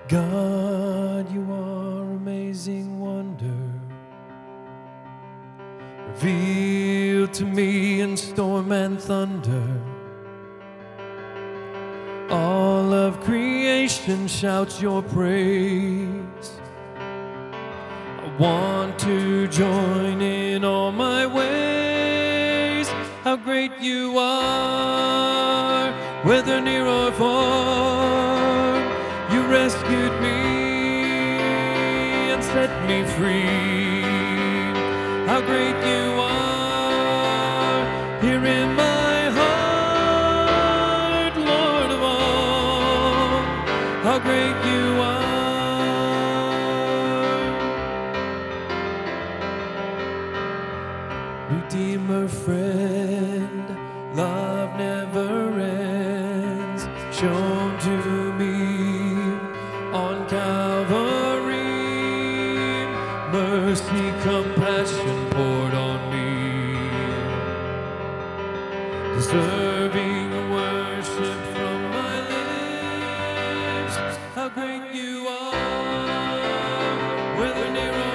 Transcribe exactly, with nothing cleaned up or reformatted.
God, you are amazing wonder, revealed to me in storm and thunder. All of creation shouts your praise. I want to join in all my ways. How great you are, whether near or far. You rescued me and set me free. How great you are, here in my heart, Lord of all. How great you are, Redeemer, friend, love never ends, shown to me on Calvary. Mercy, compassion poured on me, deserving worship from my lips. How great you are, whether near or